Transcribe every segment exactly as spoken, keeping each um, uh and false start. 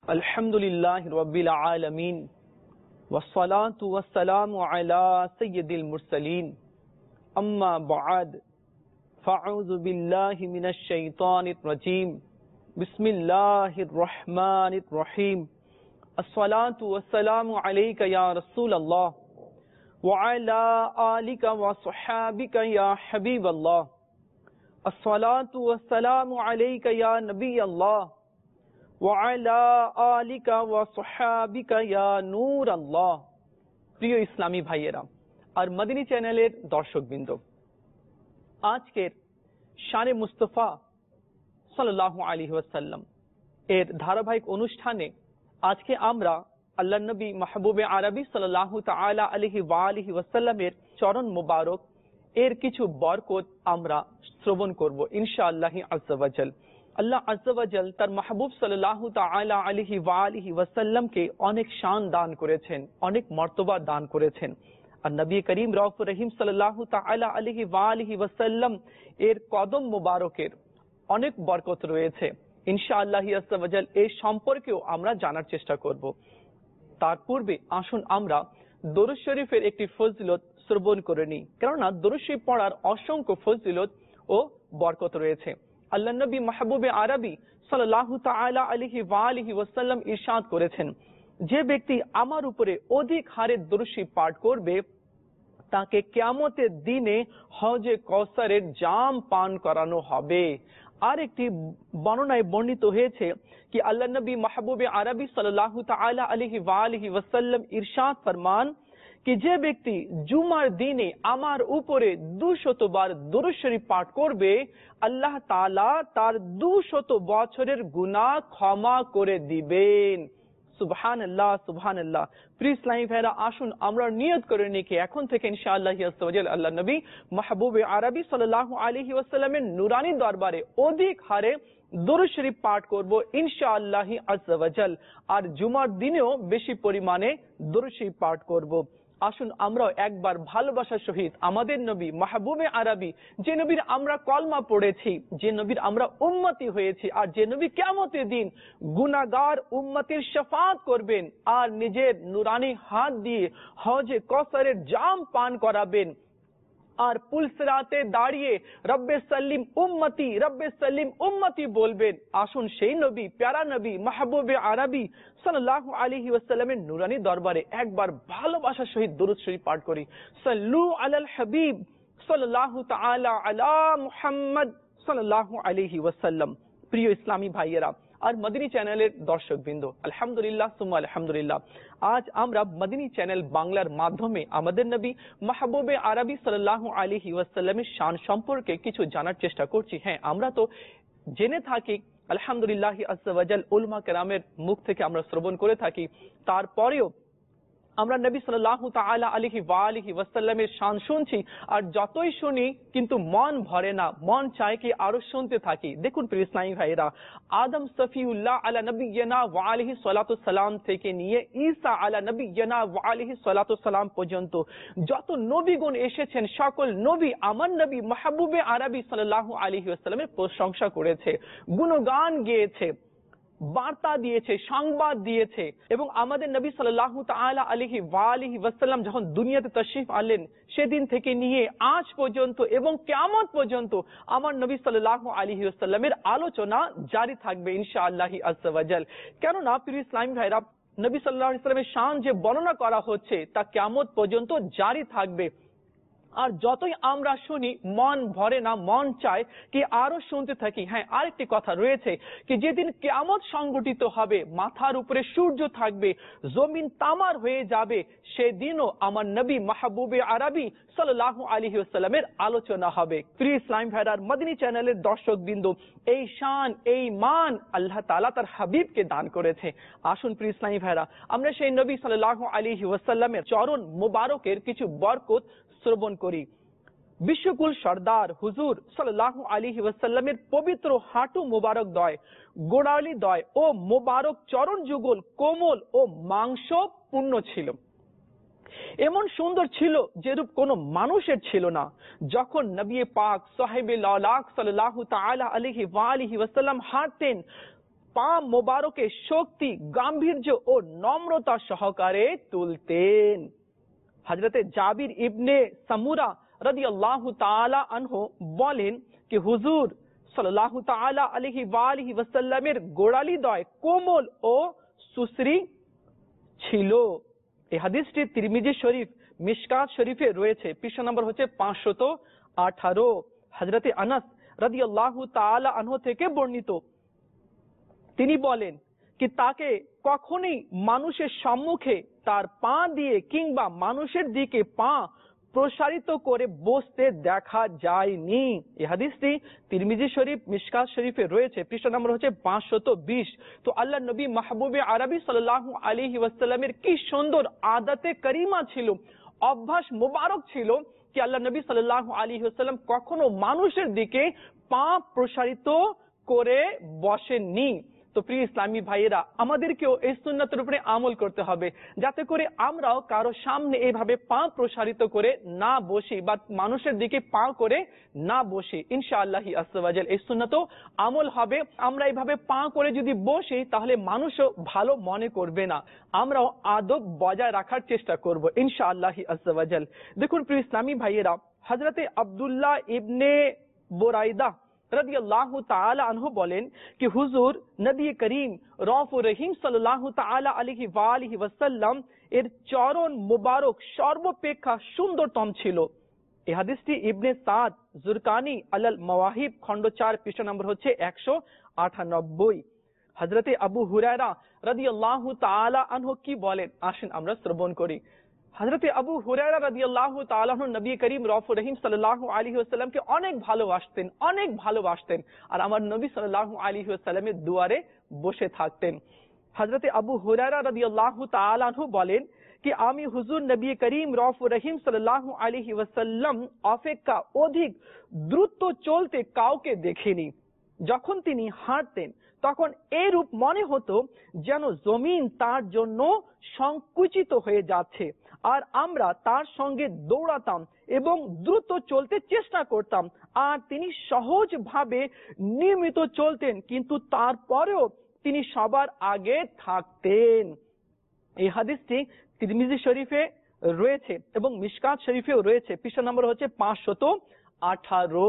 अल्हम्दुलिल्लाहि रब्बिल आलमीन वस्सलातु वस्सलामु अला सय्यिदिल मुरसलीन अम्मा बअद फ़अऊज़ु बिल्लाहि मिनश शैतानिर रजीम बिस्मिल्लाहिर रहमानिर रहीम अस्सलातु वस्सलामु अलैका या रसूलल्लाह व अला आलिका व अस्हाबिका या हबीबल्लाह अस्सलातु वस्सलामु अलैका या नबीयल्लाह ওয়ালা আলিকা ওয়া সাহাবিকা ইয়া নূর আল্লাহ। প্রিয় ইসলামী ভাইয়েরা আর মদিনী চ্যানেলের দর্শকবৃন্দ, আজকের শানে মুস্তাফা সাল্লাল্লাহু আলাইহি ওয়াসাল্লাম এর ধারাবাহিক অনুষ্ঠানে আজকে আমরা আল্লাহর নবী মাহবুবে আরবি সাল্লাল্লাহু তাআলা আলাইহি ওয়া আলিহি ওয়াসাল্লামের চরণ মোবারক এর কিছু বরকত আমরা শ্রবণ করব ইনশাআল্লাহ আযজা ওয়া জাল। আল্লাহ আযজা ওয়া জাল তার মাহবুব সাল্লাল্লাহু তাআলা আলাইহি ওয়া আলিহি ওয়াসাল্লামকে অনেক শান দান করেছেন, অনেক মর্তবা দান করেছেন। আর নবী করিম রাউফুর রহিম সাল্লাল্লাহু তাআলা আলাইহি ওয়া আলিহি ওয়াসাল্লাম এর কদম মোবারকের অনেক বরকত রয়েছে ইনশাআল্লাহ আযজা ওয়া জাল। এই সম্পর্কেও আমরা জানার চেষ্টা করব। তার পূর্বে আসুন আমরা দরুদ শরীফের একটি ফজিলত শ্রবণ করে নিই, কেননা দরুদ শরীফ পড়ার অসংখ্য ফজিলত ও বরকত রয়েছে। আল্লাহ নবী মাহবুবে আরবি সাল্লাল্লাহু তাআলা আলাইহি ওয়া আলিহি ওয়াসাল্লাম ইরশাদ করেছেন, যে ব্যক্তি আমার উপরে অধিক হারে দরুদ শরীফ পাঠ করবে তাকে কিয়ামতের দিনে হজে কাউসারের জাম পান করানো হবে। আর একটি বর্ণনায় বর্ণিত হয়েছে कि अल्लाह नबी महबूब अरबी सल्लल्लाहु ताआला अलैहि वा आलिहि वसल्लम इरशाद फरमान कि যে ব্যক্তি জুমার দিনে আমার উপরে দুশত বার দরুদ শরীফ পাঠ করবে আল্লাহ তাআলা তার দুশত বছরের গুনাহ ক্ষমা করে দিবেন। সুবহানাল্লাহ সুবহানাল্লাহ। প্রিয় ইসলামী ভাইরা আসুন আমরা নিয়ত করে নিই কি এখন থেকে ইনশাআল্লাহ আযজা ওয়া জাল আল্লাহ নবী মাহবুবে আরবি সাল্লাল্লাহু আলাইহি ওয়াসাল্লামের নুরানি দরবারে অধিক হারে দরুদ শরীফ পাঠ করব ইনশাআল্লাহ আযজা ওয়া জাল। আর জুমার দিনেও বেশি পরিমাণে দরুদ শরীফ পাঠ করব। আসুন আমরা একবার ভালোবাসার সহিত আমাদের নবী মাহবুবে আরবি, যে নবীর আমরা কলমা পড়েছি, যে নবীর আমরা উম্মতি হয়েছি, আর যে নবী কিয়ামতের দিন গুনাহগার উম্মতের শাফাআত করবেন আর নিজের নুরানি হাত দিয়ে হজে কাউসারের জাম পান করাবেন আর পুলসিরাতে দাঁড়িয়ে রব্বে সাল্লিম উম্মতি রব্বে সাল্লিম উম্মতি বলবেন। আসুন সেই নবী প্যারা নবী মাহবুবে আরবি সাল্লাল্লাহু আলাইহি ওয়াসাল্লামের নুরানি দরবারে একবার ভালোবাসার সহিত দরুদ শরীফ পাঠ করি। সাল্লু আলাল হাবিব সাল্লাল্লাহু তাআলা আলা মুহাম্মদ সাল্লাল্লাহু আলাইহি ওয়াসাল্লাম। প্রিয় ইসলামী ভাইয়েরা আর মদিনী চ্যানেলের দর্শকবৃন্দ, আলহামদুলিল্লাহ সুম্মা আলহামদুলিল্লাহ, আজ আমরা মদিনী চ্যানেল বাংলার মাধ্যমে আমাদের নবী মাহবুবে আরবি সাল্লাল্লাহু আলাইহি ওয়াসাল্লামের শান সম্পর্কে কিছু জানার চেষ্টা করছি। হ্যাঁ, আমরা তো জেনে থাকি আলহামদুলিল্লাহ আযজা ওয়া জাল, উলামা কেরামের মুখ থেকে আমরা শ্রবণ করে থাকি, তারপরেও আমরা নবী সাল্লাল্লাহু তাআলা আলাইহি ওয়া আলিহি ওয়াসাল্লামের শান শুনছি আর যতই শুনি কিন্তু মন ভরে না, মন চায় কি আরো শুনতে থাকি। দেখুন প্রিয় ইসলামী ভাইরা, আদম সফিউল্লাহ আলা নবিয়্যিনা ওয়া আলাইহি সালাতু সালাম থেকে নিয়ে ঈসা আলা নবিয়্যিনা ওয়া আলাইহি সালাতু সালাম পর্যন্ত যত নবীগণ এসেছেন সকল নবী আমার নবী মাহবুবে আরবি সাল্লাল্লাহু আলাইহি ওয়াসাল্লামের প্রশংসা করেছে, গুণগান গেয়েছে, বার্তা দিয়েছে, সংবাদ দিয়েছে। এবং আমাদের নবী সাল্লাল্লাহু তাআলা আলাইহি ওয়া আলিহি ওয়াসাল্লাম যখন দুনিয়াতে তাশরীফ আনলেন সেদিন থেকে নিয়ে আজ পর্যন্ত এবং কিয়ামত পর্যন্ত আমার নবী সাল্লাল্লাহু আলাইহি ওয়াসাল্লামের আলোচনা জারি থাকবে ইনশাআল্লাহ আযজা ওয়া জাল। কেননা প্রিয় ইসলামী ভাইরা, নবী সাল্লাল্লাহু আলাইহি ওয়াসাল্লামের শান যে বর্ণনা করা হচ্ছে তা কিয়ামত পর্যন্ত জারি থাকবে। আর যতই আমরা শুনি মন ভরে না, মন চায় কি আরো শুনতে থাকি। হ্যাঁ, আরেকটি কথা রয়েছে কি যেদিন কিয়ামত সংগঠিত হবে, মাথার উপরে সূর্য থাকবে, জমিন তামার হয়ে যাবে, সেদিনও আমার নবী মাহবুবে আরবি সাল্লাল্লাহু আলাইহি ওয়াসাল্লামের আলোচনা হবে। প্রিয় ইসলাম ভাইরার মদিনী চ্যানেলের দর্শকবৃন্দ, এই শান এই মান আল্লাহ তাআলা তার হাবিবকে দান করেছে। আসুন প্রিয় ইসলামী ভাইরা আমরা সেই নবী সাল্লাল্লাহু আলাইহি ওয়াসাল্লামের চরণ মোবারকের কিছু বরকত শ্রবণ করি। বিশ্বকুল সর্দার হুজুর সাল্লাল্লাহু আলাইহি ওয়াসাল্লামের পবিত্র হাঁটু মোবারক দয়, গোড়ালি দয় ও মোবারক চরণ যুগল কোমল ও মাংস পূর্ণ ছিল। এমন সুন্দর ছিল যেরূপ কোন মানুষের ছিল না। যখন নবী পাক সাহেবে লালাক সাল্লাল্লাহু তাআলা আলাইহি ওয়া আলিহি ওয়াসাল্লাম হাঁটতেন পা মোবারকে শক্তি, গাম্ভীর্য ও নম্রতা সহকারে তুলতেন। হযরতে জাবির ইবনে সামুরা রাদিয়াল্লাহু তাআলা আনহু বলেন কি হুজুর সাল্লাল্লাহু তাআলা আলাইহি ওয়া আলিহি ওয়াসাল্লামের গোড়ালিদ্বয় কোমল ও সুশ্রী ছিল। এই হাদিসটি তিরমিজি শরীফ, মিশকাত শরীফে রয়েছে। পৃষ্ঠা নম্বর হচ্ছে পাঁচশত আঠারো। হযরতে আনাস রাদিয়াল্লাহু তাআলা আনহু থেকে বর্ণিত, তিনি বলেন কি তাকে কখনোই মানুষের সম্মুখে তার পা দিয়ে কিংবা মানুষের দিকে পা প্রসারিত করে বসতে দেখা যায়নি। এই হাদিসটি তিরমিজি শরীফ, মিশকাত শরীফে রয়েছে। পৃষ্ঠা নম্বর হচ্ছে পাঁচশত বিশ। তো আল্লাহ নবী মাহবুবে আরবি সাল্লাল্লাহু আলাইহি ওয়াসাল্লামের কি সুন্দর আদতে করিমা ছিল, অভ্যাস মোবারক ছিল কি আল্লাহ নবী সাল্লাল্লাহু আলাইহি ওয়াসাল্লাম কখনো মানুষের দিকে পা প্রসারিত করে বসেননি। তো প্রিয় ইসলামী ভাইয়েরা, আমাদেরকেও এই সুন্নাতের উপরে আমল করতে হবে, যাতে করে আমরাও কারো সামনে এইভাবে পা প্রসারিত করে না বসি বা মানুষের দিকে পা করে না বসি। ইনশাআল্লাহ আযজা ওয়া জাল এই সুন্নাতও আমল হবে। আমরা এইভাবে পা করে যদি বসি তাহলে মানুষও ভালো মনে করবে না, আমরাও আদব বজায় রাখার চেষ্টা করব ইনশাআল্লাহ আযজা ওয়া জাল। দেখুন প্রিয় ইসলামী ভাইয়েরা, হযরতে আব্দুল্লাহ ইবনে বুরাইদা রাদিয়াল্লাহু তাআলা আনহু বলেন কি হুজুর নবী করিম রউফুর রহিম সাল্লাল্লাহু তাআলা আলাইহি ওয়া আলিহি ওয়াসাল্লাম এর চরণ মুবারক সর্বাপেক্ষা সুন্দরতম ছিল। এই হাদিসটি ইবনে সাদ জুরকানি আলাল মাওয়াহিব খণ্ড চার, পৃষ্ঠা নম্বর হচ্ছে একশো আটানব্বই। হযরতে আবু হুরায়রা রাদিয়াল্লাহু তাআলা আনহু কি বলেন, আসেন আমরা শ্রবণ করি। হযরতে আবু হুরায়রা রাদিয়াল্লাহু তাআলা আনহু নবী করিম রউফুর রহিম সাল্লাল্লাহু আলাইহি ওয়াসাল্লামকে অনেক ভালোবাসতেন, অনেক ভালোবাসতেন, আর আমার নবী সাল্লাল্লাহু আলাইহি ওয়াসাল্লামের দুয়ারে বসে থাকতেন। হযরতে আবু হুরায়রা রাদিয়াল্লাহু তাআলা আনহু বলেন কি আমি হুজুর নবী করিম রউফুর রহিম সাল্লাল্লাহু আলাইহি ওয়াসাল্লাম অপেক্ষা অধিক দ্রুত চলতে কাউকে দেখিনি। যখন তিনি হাঁটতেন তখন এরূপ মনে হতো যেন জমিন তার জন্য সংকুচিত হয়ে যাচ্ছে, আর আমরা তার সঙ্গে দৌড়াতাম এবং দ্রুত চলতে চেষ্টা করতাম, আর তিনি সহজভাবে নিয়মিত চলতেন, কিন্তু তারপরেও তিনি সবার আগে থাকতেন। এই হাদিসটি তিরমিজি শরীফে রয়েছে এবং মিশকাত শরীফেও রয়েছে। পৃষ্ঠা নম্বর হচ্ছে পাঁচশত আঠারো।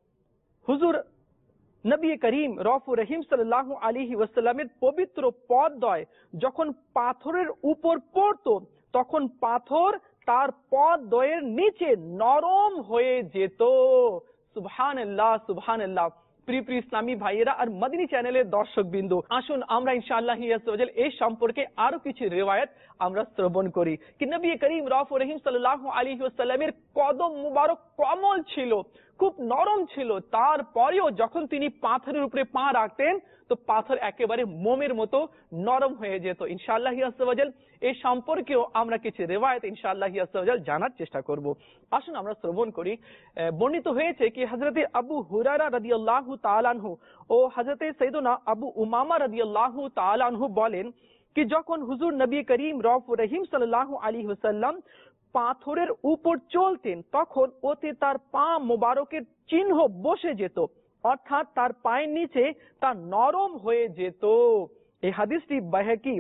হুজুর নবী করিম রউফুর রহিম সাল্লাল্লাহু আলাইহি ওয়াসাল্লামের পবিত্র পদদ্বয় যখন পাথরের উপর পড়তো তখন পাথর তার পদদ্বয়ের নিচে নরম হয়ে যেত। সুবহানাল্লাহ, সুবহানাল্লাহ। প্রিয় প্রিয় ইসলামী ভাইয়েরা আর মদিনী চ্যানেলের দর্শক বিন্দু, আসুন আমরা ইনশাআল্লাহ আযজা ওয়া জাল এই সম্পর্কে আরো কিছু রিওয়ায়াত আমরা শ্রবণ করি কি নবী করিম রউফুর রহিম সাল্লাল্লাহু আলাইহি ওয়াসাল্লামের কদম মুবারক কোমল ছিল, খুব নরম ছিল, তারপরেও যখন তিনি পাথরের উপরে পা রাখতেন তো পাথর একেবারে মোমের মতো নরম হয়ে যেত। ইনশাআল্লাহ আযজা ওয়া জাল এই সম্পর্কেও আমরা কিছু রিওয়ায়াত ইনশাআল্লাহ আযজা ওয়া জাল জানার চেষ্টা করব। আসুন আমরা শ্রবণ করি। বর্ণিত হয়েছে কি হযরতে আবু হুরায়রা রাদিয়াল্লাহু তাআলা আনহু ও হযরতে সাইয়েদনা আবু উমামা রাদিয়াল্লাহু তাআলা আনহু বলেন কি যখন হুজুর নবী করিম রউফুর রহিম সাল্লাল্লাহু আলাইহি ওয়াসাল্লাম পাথরের উপর চলতেন তখন ওতে তার পা মোবারকের চিহ্ন বসে যেত, অর্থাৎ তার পায়ের নিচে তা নরম হয়ে যেত। এই হাদিসটি বাইহাকি,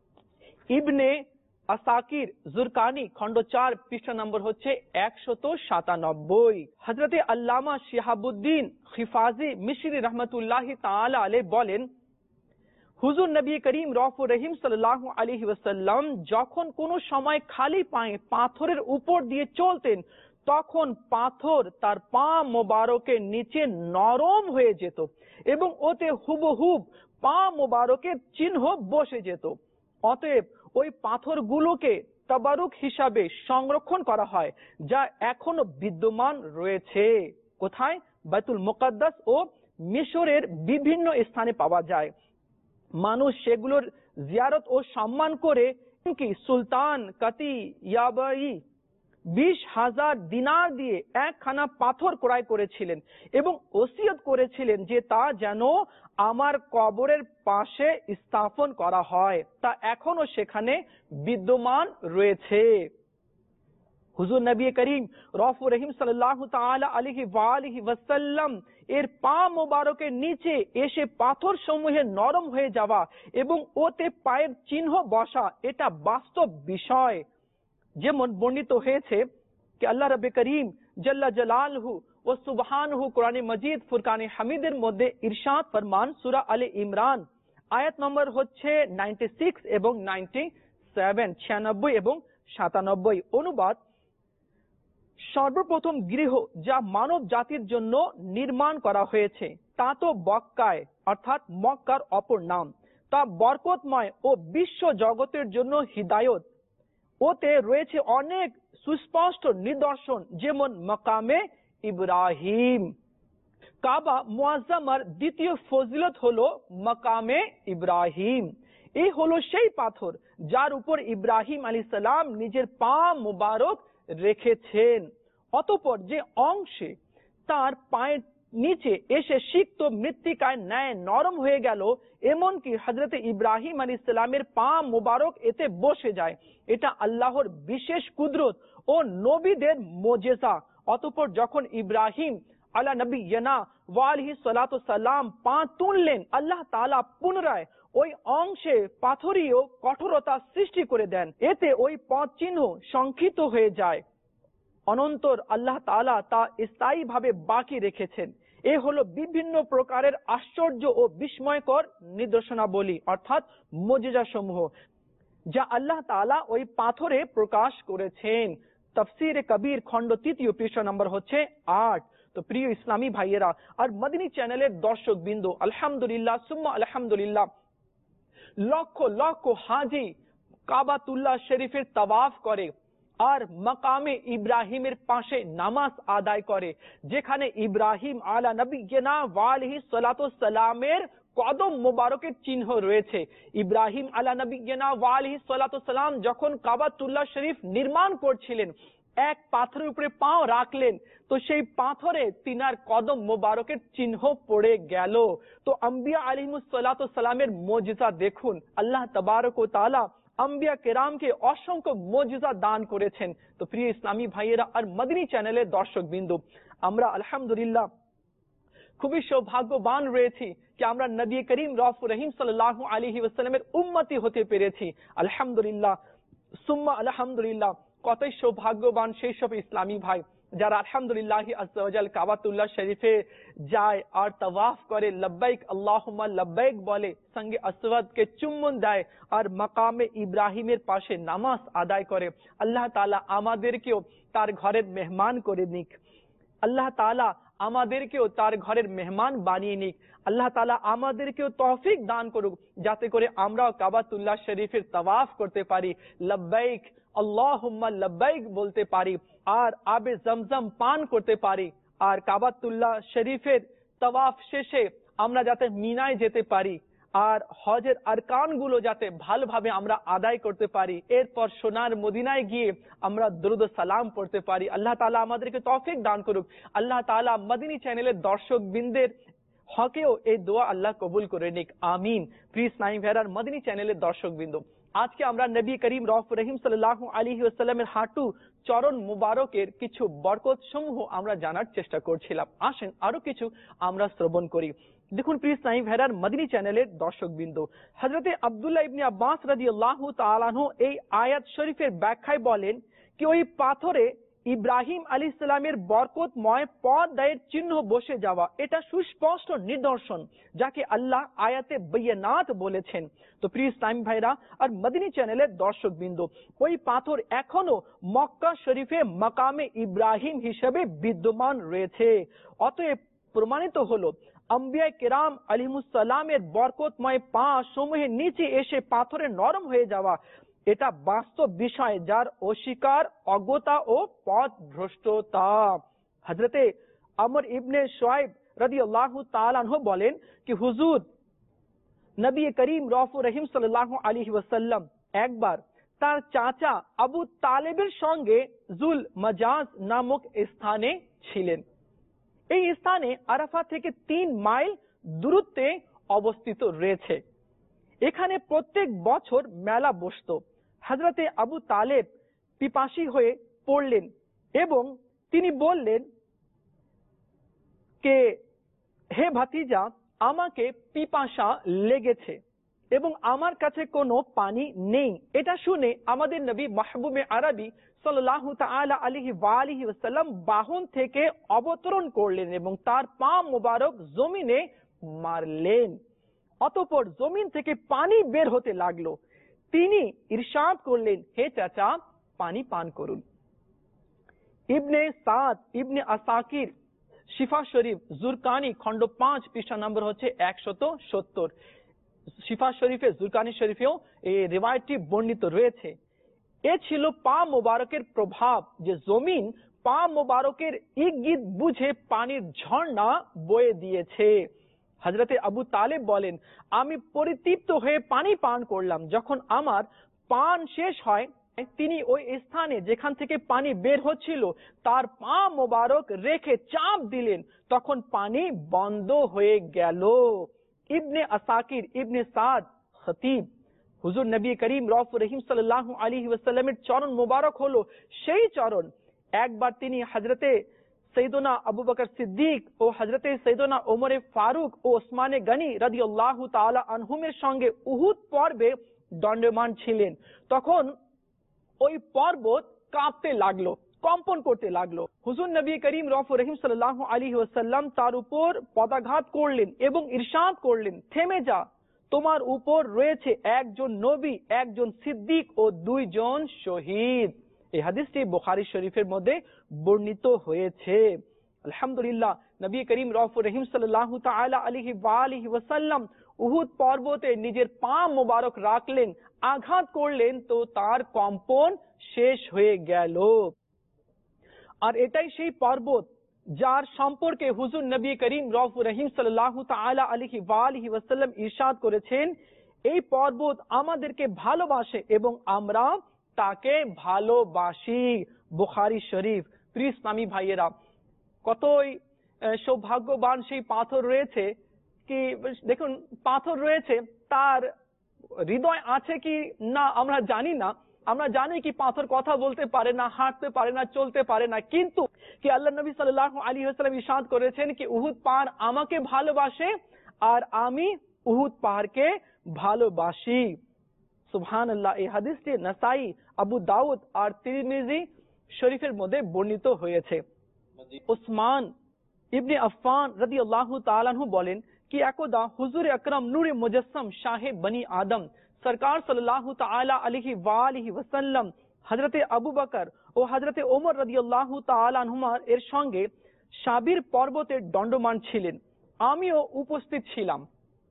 ইবনে আসাকির, জুরকানি খণ্ড চার, পৃষ্ঠা নম্বর হচ্ছে একশত সাতানব্বই। হযরতে আল্লামা শিহাবুদ্দিন খিফাজি মিশরি রহমতুল্লাহি তাআলা আলাইহি বলেন হুজুর নবী করিম রউফুর রহিম সাল্লাল্লাহু আলাইহি ওয়াসাল্লাম যখন কোনো সময় খালি পায়ে পাথরের উপর দিয়ে চলতেন তখন পাথর তার পা মোবারকের নিচে নরম হয়ে যেত এবং ওতে হুবহুব পা মোবারকের চিহ্ন বসে যেত। অতএব ওই পাথরগুলোকে তাবারুক হিসাবে সংরক্ষণ করা হয়, যা এখনো বিদ্যমান রয়েছে। কোথায়? বাইতুল মুকাদ্দাস ও মিশরের বিভিন্ন স্থানে পাওয়া যায়। মানুষ সেগুলোর জিয়ারত ও সম্মান করে কি সুলতান কাতি ইয়াবাই বিশ হাজার দিনার দিয়ে একখানা পাথর ক্রয় করেছিলেন এবং ওসিয়ত করেছিলেন যে তা যেন আমার কবরের পাশে স্থাপন করা হয়। তা এখনো সেখানে বিদ্যমান রয়েছে। হুজুর নবী করিম রউফুর রহিম সাল্লাল্লাহু তাআলা আলাইহি ওয়া আলিহি ওয়াসাল্লাম এর পা মোবারকের নিচে এসে পাথর সমূহে নরম হয়ে যাওয়া এবং ওতে পায়ের চিহ্ন বসা এটা বাস্তব বিষয়। যেমন বর্ণিত হয়েছে कि अल्लाह रब्बे करीम जल्ला जलालहु व सुबहानहु कुरान मजीद फुरकान हामिদের মধ্যে ইরশাদ ফরমান সূরা আলে ইমরান আয়াত নম্বর হচ্ছে छियानवे এবং सत्तानवे ছিয়ানব্বই এবং সাতানব্বই। অনুবাদ, সর্বপ্রথম গৃহ যা মানব জাতির জন্য নির্মাণ করা হয়েছে তা তো বক্কায় অর্থাৎ মক্কার অপর নাম, তা বরকতময় ও বিশ্ব জগতের জন্য হিদায়ত। ওতে রয়েছে অনেক সুস্পষ্ট নিদর্শন, যেমন মাকামে ইব্রাহিম। কাবা মুআজ্জামার দ্বিতীয় ফজিলত হলো মাকামে ইব্রাহিম। এই হলো সেই পাথর যার উপর ইব্রাহিম আলাইহিস সালাম নিজের পা মুবারক রেখেছেন। অতঃপর যে অংশে তার পায়ের নিচে এসে সিক্ত মৃত্তিকায় ন্যায় নরম হয়ে গেল, এমনকি হযরত ইব্রাহিম আলাইহিস সালামের পা মুবারক এতে বসে যায়, এটা আল্লাহর বিশেষ কুদরত ও নবীদের মুজিজা। অতঃপর যখন ইব্রাহিম আলা নবিয়্যিনা ওয়া আলাইহিস সালাতু সালাম পা তুললেন, আল্লাহ তাআলা পুনরায় ওই অংশে পাথরীয় কঠোরতা সৃষ্টি করে দেন, এতে ওই পথ চিহ্ন সংক্ষিপ্ত হয়ে যায়। অনন্তর আল্লাহ তাআলা তা স্থায়ী ভাবে বাকি রেখেছেন। এ হলো বিভিন্ন প্রকারের আশ্চর্য ও বিস্ময়কর নিদর্শনাবলী অর্থাৎ মুজিজা সমূহ যা আল্লাহ তাআলা ওই পাথরে প্রকাশ করেছেন। তাফসীরে কবির খণ্ড তৃতীয় পৃষ্ঠা নম্বর হচ্ছে আট। তো প্রিয় ইসলামী ভাইয়েরা আর মদিনী চ্যানেলের দর্শক বিন্দু, আলহামদুলিল্লাহ সুম্মা আলহামদুলিল্লাহ, লক্ষ লক্ষ হাজি কাবাতুল্লাহ শরীফের তাওয়াফ করে আর মাকামে ইব্রাহিমের পাশে নামাজ আদায় করে, যেখানে ইব্রাহিম আলা নবিয়্যিনা ওয়া আলাইহিস সালাতু সালামের কদম মোবারকের চিহ্ন রয়েছে। ইব্রাহিম আলা নবিয়্যিনা ওয়া আলাইহিস সালাতু সালাম যখন কাবাতুল্লাহ শরীফ নির্মাণ করছিলেন, এক পাথরের উপরে পাও রাখলেন, তো সেই পাথরে তিনার কদম মোবারকের চিহ্ন পড়ে গেল। তো আম্বিয়া আলাইহিমুস সালাতু সালামের মুজিজা দেখুন, আল্লাহ তাবারক ওয়া তাআলা আম্বিয়া কেরামকে অসংখ্য মুজিজা দান করেছেন। তো প্রিয় ইসলামী ভাইয়েরা আর মদিনী চ্যানেলের দর্শক বিন্দু, আমরা আলহামদুলিল্লাহ খুবই সৌভাগ্যবান রয়েছি যে আমরা নবী করিম রাউফুর রহিম সাল্লাল্লাহু আলাইহি ওয়াসাল্লামের উম্মতি হতে পেরেছি। আলহামদুলিল্লাহ সুম্মা আলহামদুলিল্লাহ। কতই সৌভাগ্যবান সেই সব ইসলামী ভাই যারা আলহামদুলিল্লাহ আজ্জা ওয়া জাল কাবাতুল্লাহ শরীফে যায় আর তাওয়াফ করে, লব্বাইক আল্লাহুম্মা লব্বাইক বলে, সঙ্গে আসওয়াদ কে চুম্বন দেয় আর মাকামে ইব্রাহিমের পাশে নামাজ আদায় করে। আল্লাহ তাআলা আমাদেরকেও তার ঘরের মেহমান করে নিক। আল্লাহ তাআলা আমাদেরকেও তার ঘরের মেহমান বানিয়ে নিক। আল্লাহ তাআলা আমাদেরকেও তৌফিক দান করুক যাতে করে আমরাও কাবাতুল্লাহ শরীফের তাওয়াফ করতে পারি, লব্বাইক আল্লাহুম্মা লব্বাইক বলতে পারি আর আবে জমজম পান করতে পারি, আর কাবাতুল্লাহ শরীফের তাওয়াফ শেষে আমরা যাতে মিনায় যেতে পারি আর হজের আরকান গুলো যাতে ভালোভাবে আমরা আদায় করতে পারি, এরপর সোনার মদিনায় গিয়ে আমরা দরুদ ও সালাম পড়তে পারি। আল্লাহ তাআলা আমাদেরকে তৌফিক দান করুক। আল্লাহ তাআলা মদিনী চ্যানেলের দর্শক বৃন্দের হকেও এই দোয়া আল্লাহ কবুল করে নিক, আমিন। প্রিয় ইসলামী ভাইয়েরা মদিনী চ্যানেলের দর্শক বিন্দু, আজকে আমরা নবী করিম রাউফুর রহিম সাল্লাল্লাহু আলাইহি ওয়াসাল্লামের হাঁটু চরণ মুবারকের কিছু বরকত সমূহ আমরা জানার চেষ্টা করছিলাম। আসেন আরো কিছু আমরা শ্রবণ করি। দেখুন প্রিয় ইসলামী ভাইয়েরা মদিনী চ্যানেলের দর্শক বিন্দু, হযরতে আব্দুল্লাহ ইবনে আব্বাস রাদিয়াল্লাহু তাআলা আনহু এই আয়াত শরীফের ব্যাখ্যায় বলেন কি ওই পাথরে ইব্রাহিম আলাইহিস সালামের বরকতময় পথ দায়ের চিহ্ন বসে যাওয়া এটা সুস্পষ্ট নিদর্শন যাকে আল্লাহ আয়াতে বাইয়ানাত বলেছেন। তো প্রিয় ইসলামী ভাইরা আর মদিনী চ্যানেলের দর্শক বিন্দু, ওই পাথর এখনো মক্কা শরীফে মাকামে ইব্রাহিম হিসেবে বিদ্যমান রয়েছে। অতএব প্রমাণিত হলো আম্বিয়া কেরাম আলাইহিমুস সালামের বরকতময় পা সমূহের নিচে এসে পাথরে নরম হয়ে যাওয়া এটা বাস্তব বিষয় যার অস্বীকার অজ্ঞতা ও পথ ভ্রষ্টতা। হযরতে আমর ইবনে শুআইব রাদিয়াল্লাহু তাআলা আনহু বলেন কি হুজুর নবী করিম রাউফুর রহিম সাল্লাল্লাহু আলাইহি ওয়াসাল্লাম একবার তার চাচা আবু তালেবের সঙ্গে জুল মাজাজ নামক স্থানে ছিলেন। এই স্থানে আরাফা থেকে তিন মাইল দূরত্বে অবস্থিত রয়েছে। এখানে প্রত্যেক বছর মেলা বসতো। হযরতে আবু তালেব পিপাসী হয়ে পড়লেন এবং তিনি বললেন কে হে ভাতিজা, আমাকে পিপাসা লেগেছে এবং আমার কাছে কোনো পানি নেই। এটা শুনে আমাদের নবী মাহবুবে আরবি সাল্লাল্লাহু তাআলা আলাইহি ওয়া আলিহি ওয়াসাল্লাম বাহন থেকে অবতরণ করলেন এবং তার পা মোবারক জমিনে মারলেন। অতঃপর জমিন থেকে পানি বের হতে লাগলো। তিনি ইরশাদ করলেন, হে চাচা, পানি পান করুন। ইবনে সাদ ইবনে আসাকির শিফা শরীফ জুরকানি খন্ড পাঁচ পৃষ্ঠা নম্বর হচ্ছে একশত সত্তর। শিফা শরীফে জুরকানি শরীফেও এই রিওয়ায়াতটি বর্ণিত রয়েছে। এ ছিল পা মোবারকের প্রভাব, যে জমিন পা মোবারকের ইঙ্গিত বুঝে পানির ঝর্ণা বয়ে দিয়েছে। হযরতে আবু তালেব বলেন, আমি পরিতৃপ্ত হয়ে পানি পান করলাম। যখন আমার পান শেষ হয়, তিনি ওই স্থানে যেখান থেকে পানি বের হচ্ছিল তার পা মোবারক রেখে চাপ দিলেন, তখন পানি বন্ধ হয়ে গেল। ইবনে আসাকির, ইবনে সাদ, খতিব, হুজুর নবী করিম রউফুর রহিম সাল্লাল্লাহু আলাইহি ওয়াসাল্লামের চরণ মোবারক হলো সেই চরণ। একবার তিনি হযরতে সৈয়দনা আবু বকর সিদ্দিক ও হযরতে সৈয়দনা ওমর ফারুক ও ওসমানে গনি রাদিয়াল্লাহু তাআলা আনহুমের সঙ্গে উহুদ পর্বে দণ্ডমান ছিলেন। তখন ওই পর্বত কাঁপতে লাগলো, কম্পন করতে লাগলো। হুজুর নবী করিম রউফুর রহিম সাল্লাল্লাহু আলাইহি ওয়াসাল্লাম তার উপর পদাঘাত করলেন এবং ইরশাদ করলেন, থেমে যা, তোমার উপর রয়েছে একজন নবী, একজন সিদ্দিক ও দুইজন শহীদ। এই হাদিসটি বুখারী শরীফের মধ্যে বর্ণিত হয়েছে। আলহামদুলিল্লাহ, নবী করিম রউফুর রহিম সাল্লাল্লাহু তাআলা আলাইহি ওয়া আলিহি ওয়াসাল্লাম উহুদ পর্বতে নিজের পা মোবারক রাখলেন, আঘাত করলেন, তো তার কম্পন শেষ হয়ে গেল। আর এটাই সেই পর্বত যার সম্পর্কে হুজুর নবী করিম রউফুর রহিম সাল্লাল্লাহু তাআলা আলাইহি ওয়া আলিহি ওয়াসাল্লাম ইরশাদ করেছেন, এই পর্বত আমাদেরকে ভালোবাসে এবং আমরা তাকে ভালোবাসি। বুখারী শরীফ। প্রিয় ইসলামী ভাইয়েরা, কতই সৌভাগ্যবান সেই পাথর রয়েছে কি দেখুন, পাথর রয়েছে, তার হৃদয় আছে কি না আমরা জানি না। আমরা জানি কি পাথর কথা বলতে পারে না, হাঁটতে পারে না, চলতে পারে না, কিন্তু কি আল্লাহ নবী সাল্লাল্লাহু আলাইহি ওয়াসাল্লাম ইরশাদ করেছেন কি উহুদ পাহাড় আমাকে ভালোবাসে আর আমি উহুদ পাহাড়কে ভালোবাসি। সুবহানাল্লাহ। এই হাদিসটি নাসাই, আবু দাউদ আর তিরমিজি শরীফের মধ্যে বর্ণিত হয়েছে। উসমান ইবনে আফফান রাদিয়াল্লাহু তাআলা আনহু বলেন कि एकदा हुजूर अकरम नूर मुजस्सम शाह बनी आदम सरकार सल्लल्लाहु ताला अलैहि वालिहि वसल्लम हजरते अबू बकर ও হযরতে ওমর রাদিয়াল্লাহু তাআলা আনহুমার এর সঙ্গে সাবির পর্বতে দণ্ডমান ছিলেন। আমিও উপস্থিত ছিলাম।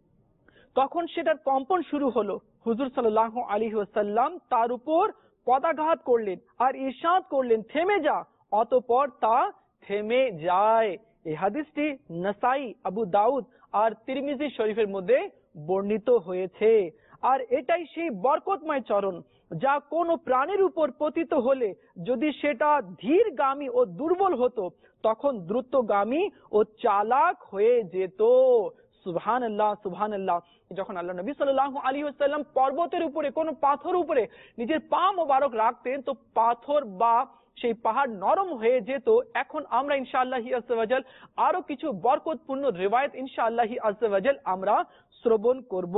তখন সেটার কম্পন শুরু হলো। হুজুর সাল্লাল্লাহু আলাইহি ওয়াসাল্লাম তার উপর পদাঘাত করলেন আর ইরশাদ করলেন, থেমে যা। অতঃপর তা থেমে যায়। এই হাদিসটি নাসাই, আবু দাউদ আর তিরমিজি শরীফের মধ্যে বর্ণিত হয়েছে। আর এটাই সেই বরকতময় চরণ যা কোন প্রাণীর উপর পতিত হলে যদি সেটা ধীরগামী ও দুর্বল হতো তখন দ্রুতগামী ও চালাক হয়ে যেত। সুবহানাল্লাহ, সুবহানাল্লাহ। যখন আল্লাহ নবী সাল্লাল্লাহু আলাইহি ওয়াসাল্লাম পর্বতের উপরে কোন পাথর উপরে নিজের পা মোবারক রাখতেন তো পাথর বা সেই পাহাড় নরম হয়ে যেত। এখন আমরা ইনশাআল্লাহ আযজা ওয়া জাল আরো কিছু বরকতপূর্ণ রিওয়ায়াত ইনশাআল্লাহ আযজা ওয়া জাল আমরা শ্রবণ করব।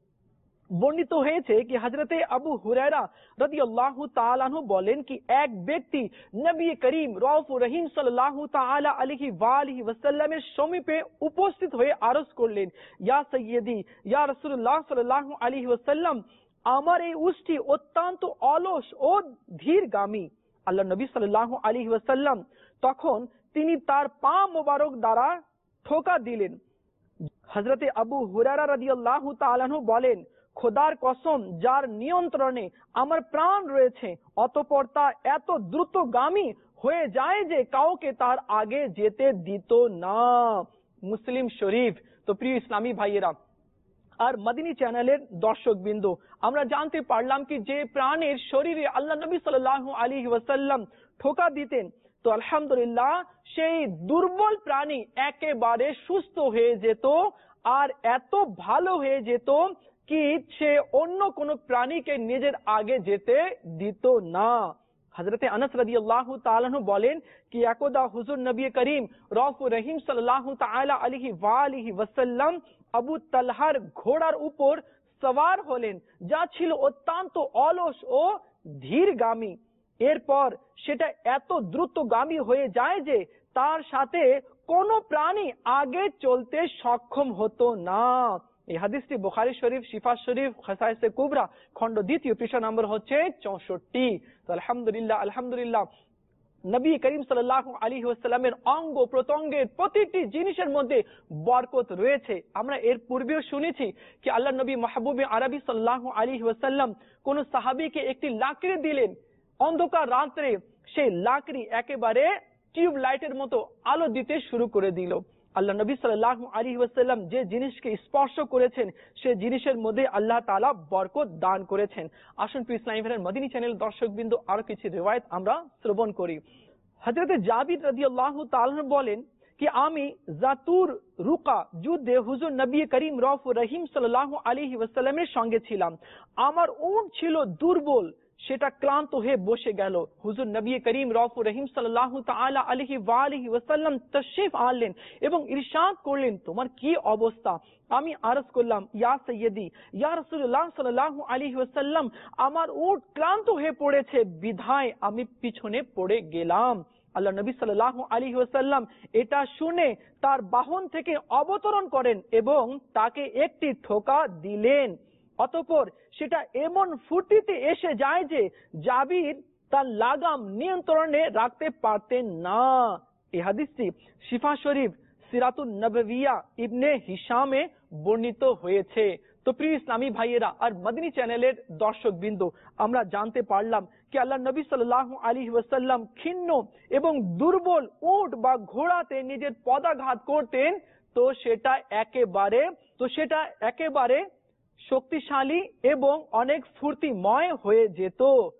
বর্ণিত হয়েছে কি হযরতে আবু হুরায়রা রাদিয়াল্লাহু তাআলা আনহু বলেন কি এক ব্যক্তি নবী করিম রউফুর রহিম সাল্লাল্লাহু তাআলা আলাইহি ওয়া আলিহি ওয়াসাল্লামের সমীপে উপস্থিত হয়ে আরজ করলেন, ইয়া সাইয়্যিদি ইয়া রাসূলুল্লাহ সাল্লাল্লাহু আলাইহি ওয়াসাল্লাম, আমার এই উষ্টটি অত্যন্ত অলস ও ধীরগামী। আল্লাহ নবী সাল্লাল্লাহু আলাইহি ওয়াসাল্লাম তখন তিনি তার পা মোবারক দ্বারা ঠোকা দিলেন। হযরতে আবু হুরায়রা রাদিয়াল্লাহু তাআলা আনহু বলেন, খোদার কসম যার নিয়ন্ত্রণে আমার প্রাণ রয়েছে, অতঃপর তা এত দ্রুতগামী হয়ে যায় যে কাউকে তার আগে যেতে দিত না। মুসলিম শরীফ। তো প্রিয় ইসলামী ভাইয়েরা আর মদিনী চ্যানেলের দর্শক বিন্দু, আমরা জানতে পারলাম কি যে প্রাণের শরীরে আল্লাহ নবী সাল্লাল্লাহু আলাইহি ওয়াসাল্লাম ঠোকা দিতেন, তো আলহামদুলিল্লাহ সেই দুর্বল প্রাণী একেবারে সুস্থ হয়ে যেত আর এত ভালো হয়ে যেত কি সে অন্য কোন প্রাণীকে নিজের আগে যেতে দিত না। হযরতে আনাস রাদিয়াল্লাহু তাআলা আনহু বলেন কি একদা হুজুর নবী করিম রাউফুর রহিম সাল্লাল্লাহু তাআলা আলাইহি ওয়া আলিহি ওয়াসাল্লাম আবু তালহার ঘোড়ার উপর সওয়ার হলেন, যা ছিল অত্যন্ত অলস ও ধীরগামী। এরপর সেটা এত দ্রুতগামী হয়ে যায় যে তার সাথে কোনো প্রাণী আগে চলতে সক্ষম হতো না। এই হাদিসটি বুখারী শরীফ, শিফা শরীফ, খাসায়েসে কুবরা খণ্ড দ্বিতীয়, পৃষ্ঠা নম্বর হচ্ছে চৌষট্টি। তো আলহামদুলিল্লাহ আলহামদুলিল্লাহ নবী করিম সাল্লাল্লাহু আলাইহি ওয়াসাল্লামের অঙ্গ প্রত্যঙ্গের প্রতিটি জিনিসের মধ্যে বরকত রয়েছে। আমরা এর পূর্বেও শুনেছি কি আল্লাহ নবী মাহবুবে আরবি সাল্লাল্লাহু আলাইহি ওয়াসাল্লাম কোন সাহাবীকে একটি লাকড়ি দিলেন, অন্ধকার রাত্রে সেই লাকড়ি একেবারে টিউব লাইটের মতো আলো দিতে শুরু করে দিল। আল্লাহ নবী সাল্লাল্লাহু আলাইহি ওয়াসাল্লাম যে জিনিসকে স্পর্শ করেছেন সে জিনিসের মধ্যে আল্লাহ তাআলা বরকত দান করেছেন। আসুন প্রিয় ইসলামী ভাইয়ের মদিনী চ্যানেল দর্শকবৃন্দ আরো কিছু রিওয়ায়াত আমরা শ্রবণ করি। হযরত জাবির রাদিয়াল্লাহু তাআলা বলেন কি আমি জাতুর রুকা যুদ্ধে হুজুর নবী করিম রাউফুর রহিম সাল্লাল্লাহু আলাইহি ওয়াসাল্লামের সঙ্গে ছিলাম। আমার উট ছিল দুর্বল, সেটা ক্লান্ত হয়ে বসে গেল। হুজুর নবী করিম রাউফুর রহিম সাল্লাল্লাহু তাআলা আলাইহি ওয়া আলিহি ওয়াসাল্লাম তাশরীফ আনলেন এবং ইরশাদ করলেন, তোমার কি অবস্থা? আমি আরজ করলাম, ইয়া সাইয়্যিদি, ইয়া রাসূলুল্লাহ সাল্লাল্লাহু আলাইহি ওয়াসাল্লাম, আমার উট ক্লান্ত হয়ে পড়েছে, বিধায় আমি পিছনে পড়ে গেলাম। আল্লাহ নবী সাল্লাল্লাহু আলাইহি ওয়াসাল্লাম এটা শুনে তার বাহন থেকে অবতরণ করেন এবং তাকে একটি ঠোকা দিলেন। অতঃপর সেটা এমন ফুটিতে এসে যায় যে জাবির তার লাগাম নিয়ন্ত্রণে রাখতে পারতেন না। এই হাদিসটি শিফা শরীফ, সিরাতুন নববিয়া, ইবনে হিশামে বর্ণিত হয়েছে। তো প্রিয় ইসলামী ভাইয়েরা আর মদিনী চ্যানেলের দর্শকবৃন্দ, আমরা জানতে পারলাম কি আল্লাহ নবী সাল্লাল্লাহু আলাইহি ওয়াসাল্লাম ক্ষীণ এবং দুর্বল উট বা ঘোড়াতে নিজের পদাঘাত করতেন তো সেটা একেবারে তো সেটা একেবারে শক্তিশালী এবং অনেক ফুর্তিময় হয়ে যেত।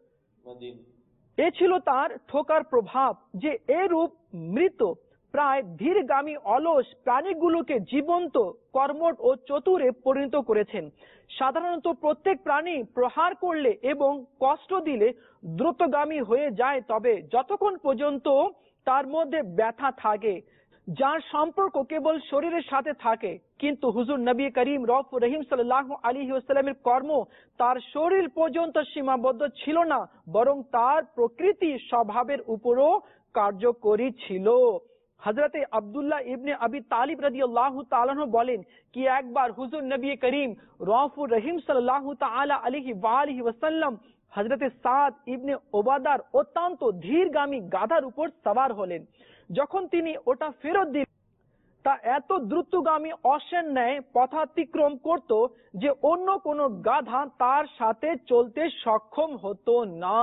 এ ছিল তার ঠোকার প্রভাব যে এরূপ মৃত প্রায় ধীরগামী অলস প্রাণীগুলোকে জীবন্ত, কর্মঠ ও চতুরে পরিণত করেছেন। সাধারণত প্রত্যেক প্রাণী প্রহার করলে এবং কষ্ট দিলে দ্রুতগামী হয়ে যায়, তবে যতক্ষণ পর্যন্ত তার মধ্যে ব্যথা থাকে, যার সম্পর্ক কেবল শরীরের সাথে থাকে। কিন্তু হুজুর নবী করিম রাউফুর রহিম সাল্লাল্লাহু আলাইহি ওয়াসাল্লামের কর্ম তার শরীর পর্যন্ত সীমাবদ্ধ ছিল না, বরং তার প্রকৃতি স্বভাবের উপরও কার্যকরী ছিল। হযরতে আব্দুল্লাহ ইবনে আবি তালিব রাদিয়াল্লাহু তাআলা আনহু বলেন কি একবার হুজুর নবী করিম রাউফুর রহিম সাল্লাল্লাহু তাআলা আলাইহি ওয়া আলিহি ওয়াসাল্লাম হযরতে সাদ ইবনে ওবাদার অত্যন্ত ধীরগামী গাধার উপর সওয়ার হলেন। যখন তিনি ওটা ফেরত দিলেন তা এত দ্রুতগামী অশ্বের ন্যায় পথাতিক্রম করত যে অন্য কোন গাধা তার সাথে চলতে সক্ষম হতো না।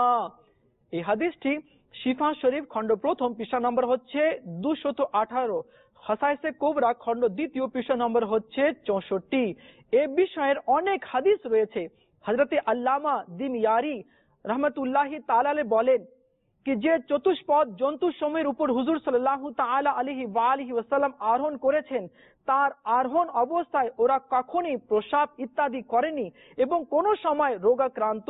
এই হাদিসটি শিফা শরীফ খণ্ড প্রথম, পৃষ্ঠা নম্বর হচ্ছে দুশত আঠারো, খাসায়েসে কুবরা খণ্ড দ্বিতীয়, পৃষ্ঠা নম্বর হচ্ছে চৌষট্টি। এ বিষয়ের অনেক হাদিস রয়েছে। হযরতে আল্লামা দিনয়ারি রহমতুল্লাহি তাআলা বলেন কি যে চতুষ্পদ জন্তু সময়ের উপর হুজুর সাল্লাল্লাহু তাআলা আলাইহি ওয়া আলিহি ওয়াসাল্লাম আরোহণ করেছেন, তার আরোহণ অবস্থায় ওরা কখনোই প্রসাব ইত্যাদি করেনি এবং কোন সময় রোগাক্রান্ত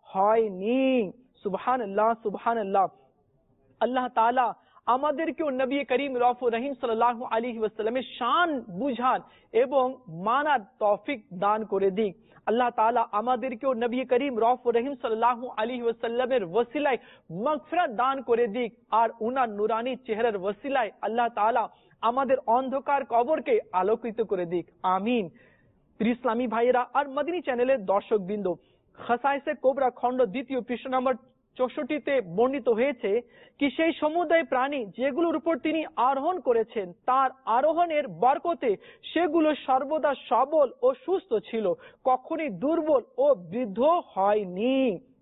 হয়নি। সুবহানাল্লাহ সুবহানাল্লাহ। আল্লাহ তাআলা আমাদেরকেও নবী করিম রাউফুর রহিম সাল্লাল্লাহু আলাইহি ওয়াসাল্লামের শান বুঝার এবং মানার তৌফিক দান করে দিক। আল্লাহ তাআলা আমাদেরকেও নবী করিম রাউফুর রহিম সাল্লাল্লাহু আলাইহি ওয়াসাল্লামের ওসিলায় মাগফিরাত দান করে দিক, আর উনার নুরানি চেহারার ওসিলায় আল্লাহ তাআলা আমাদের অন্ধকার কবরকে আলোকিত করে দিক। আমিন। প্রিয় ইসলামী ভাইয়েরা আর মদিনী চ্যানেলের দর্শকবৃন্দ, খাসায়েসে কুবরা খণ্ড দ্বিতীয়, পৃষ্ঠা নম্বর চৌষট্টিতে বর্ণিত হয়েছে কি সেই সমুদায় প্রাণী যেগুলোর উপর তিনি আরোহণ করেছেন তার আরোহণের বরকতে সেগুলো সর্বদা সবল ও সুস্থ ছিল, কখনই দুর্বল ও বৃদ্ধ হয়নি।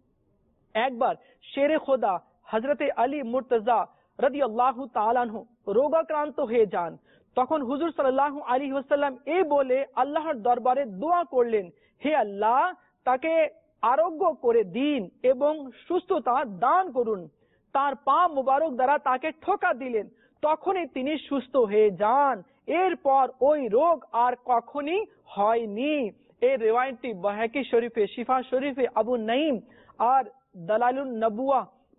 একবার শেরে খোদা হযরতে আলী মুর্তজা রাদিয়াল্লাহু তাআলা আনহু রোগাক্রান্ত হয়ে যান। তখন হুজুর সাল্লাল্লাহু আলাইহি ওয়াসাল্লাম এই বলে আল্লাহর দরবারে দোয়া করলেন, হে আল্লাহ, তাকে আরোগ্য করে দিন এবং সুস্থতা দান করুন। তার পা মুবারক দ্বারা তাকে ঠোকা দিলেন, তখনই তিনি সুস্থ হয়ে যান। এরপর ওই রোগ আর কখনই হয়নি। এই রিওয়ায়াতটি বায়হাকি শরীফে, শিফা শরীফে, আবু নাঈম আর দালালুন নবুয়া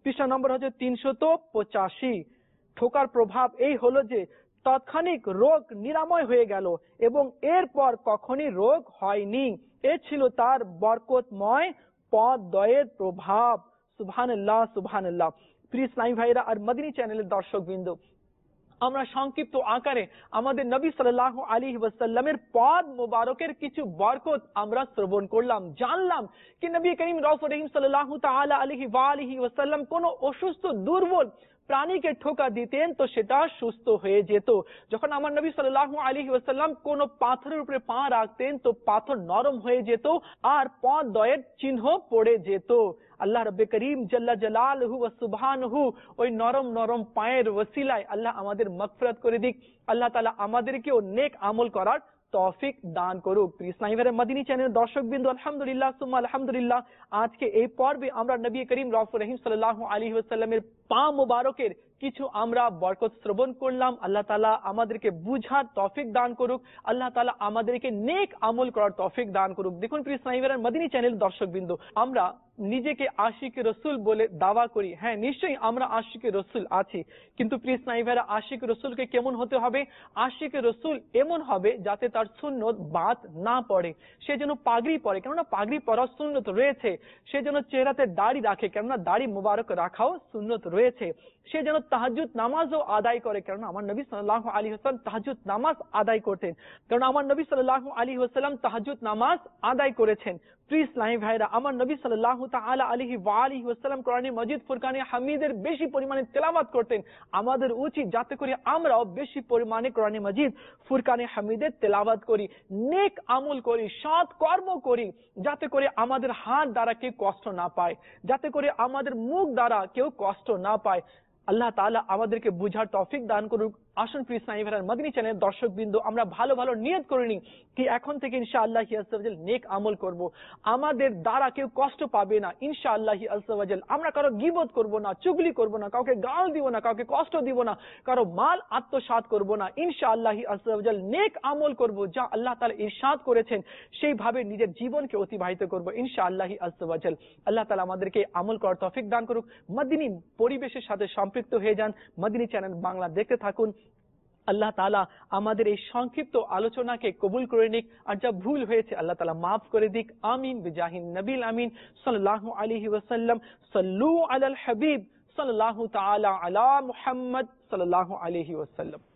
পৃষ্ঠা নম্বর হচ্ছে তিনশত পঁচাশি। ঠোকার প্রভাব এই হলো যে তাৎক্ষণিক রোগ নিরাময় হয়ে গেল এবং এরপর কখনই রোগ হয়নি। এ ছিল তার বরকতময় পথ দ্বয়ের প্রভাব। সুবহানাল্লাহ, সুবহানাল্লাহ। প্রিয় ইসলামী ভাইরা আর মদিনী চ্যানেলের দর্শকবৃন্দ, আমরা সংক্ষিপ্ত আকারে আমাদের নবী সাল্লাল্লাহু আলাইহি ওয়াসাল্লামের পদ মোবারকের কিছু বরকত আমরা শ্রবণ করলাম, জানলাম কি নবী করিম রাউফুর রহিম সাল্লাল্লাহু তাআলা আলাইহি ওয়া আলিহি ওয়াসাল্লাম কোন অসুস্থ দুর্বল প্রাণীকে ঠোকা দিতেন তো সেটা সুস্থ হয়ে যেত। যখন আমার নবী সাল্লাল্লাহু আলাইহি ওয়াসাল্লাম কোন পাথরের উপরে পা রাখতেন তো পাথর নরম হয়ে যেত আর পদ দ্বয়ের চিহ্ন পড়ে যেত। আল্লাহ রাব্বে করিম জাল্লা জালালহু ওয়া সুবহানাহু ওই নরম নরম পায়ের ওসিলায় আল্লাহ আমাদের মাগফিরাত করে দিক। আল্লাহ তাআলা আমাদেরকেও নেক আমল করার তৌফিক দান করুক। ইসলামী মদিনী চ্যানেলের দর্শকবৃন্দ, আলহামদুলিল্লাহ সুম্মা আলহামদুলিল্লাহ, আজকে এই পর্বে আমরা নবী করিম রাউফুর রহিম সাল্লাল্লাহু আলাইহি ওয়াসাল্লামের পা মোবারকের কিছু আমরা বরকত শ্রবণ করলাম। আল্লাহ তাআলা আমাদেরকে বুঝার তৌফিক দান করুক, আল্লাহ তাআলা আমাদেরকে নেক আমল করার তৌফিক দান করুক। দেখুন প্রিয় ইসলামী মদিনী চ্যানেল দর্শকবৃন্দ, আমরা নিজেকে আশিক রসুল বলে দাওয়া করি। হ্যাঁ, নিশ্চয়ই আমরা আশিক রসুল আছি, কিন্তু প্রিয় ইসলামী ভাইরা আশিক রসুলকে কেমন হতে হবে? আশিক রসুল এমন হবে যাতে তার সুন্নত বাদ না পড়ে। সে যেন পাগড়ি পরে, কেননা পাগড়ি পরার সুন্নত রয়েছে। সে যেন চেহারাতে দাড়ি রাখে, কেননা দাড়ি মুবারক রাখাও সুন্নত রয়েছে। সে যেন তাহাজ্জুদ নামাজও আদায় করে, কারণ আমার নবী সাল্লাল্লাহু আলাইহি ওয়াসাল্লাম তাহাজ্জুদ নামাজ আদায় করতেন, কারণ আমার নবী সাল্লাল্লাহু আলাইহি ওয়াসাল্লাম তাহাজ্জুদ নামাজ আদায় করেছেন। প্রিয় ইসলামী ভাইরা, আমার নবী সাল্লাল্লাহু তাআলা আলাইহি ওয়া আলিহি ওয়াসাল্লাম কোরআনে মাজিদ ফুরকানে হামিদের বেশি পরিমাণে তেলাওয়াত করতেন। আমাদের উচিত যাতে করে আমরাও বেশি পরিমাণে কোরআনে মাজিদ ফুরকানে হামিদের তেলাওয়াত করি, নেক আমল করি, সৎ কর্ম করি, যাতে করে আমাদের হাত দ্বারা কেউ কষ্ট না পায়, যাতে করে আমাদের মুখ দ্বারা কেউ কষ্ট না পায়। আল্লাহ তাআলা আমাদেরকে বুঝার তৌফিক দান করুক। আসুন প্রিয় ইসলামী ভাইরা মদিনী চ্যানেলের দর্শকবৃন্দ, আমরা ভালো ভালো নিয়ত করে নিই কি এখন থেকে ইনশাআল্লাহ আজ্জা ওয়া জাল নেক আমল করব। আমাদের দ্বারা কেউ কষ্ট পাবে না ইনশাআল্লাহ আজ্জা ওয়া জাল। আমরা কারো গীবত করব না, চুগলি করব না, কাউকে গাল দিব না, কাউকে কষ্ট দিব না, কারো মাল আত্মসাৎ করব না। ইনশাআল্লাহ আজ্জা ওয়া জাল নেক আমল করব, যা আল্লাহ তাআলা ইরশাদ করেছেন সেইভাবে নিজের জীবনকে অতিবাহিত করব ইনশাআল্লাহ আজ্জা ওয়া জাল। আল্লাহ তাআলা আমাদেরকে আমল করার তৌফিক দান করুক। মদিনী পরিবেশের সাথে সম্পৃক্ত হয়ে যান, মদিনী চ্যানেল বাংলা দেখতে থাকুন। আল্লাহ তাআলা আমাদের এই সংক্ষিপ্ত আলোচনাকে কবুল করে নিক, আর যা ভুল হয়েছে আল্লাহ তাআলা মাফ করে দিক। আমিন বিজাহিন নবীল আমিন সাল্লাল্লাহু আলাইহি ওয়াসাল্লাম। সাল্লু আলাল হাবিব সাল্লাল্লাহু তাআলা আলা মুহাম্মদ সাল্লাল্লাহু আলাইহি ওয়াসাল্লাম।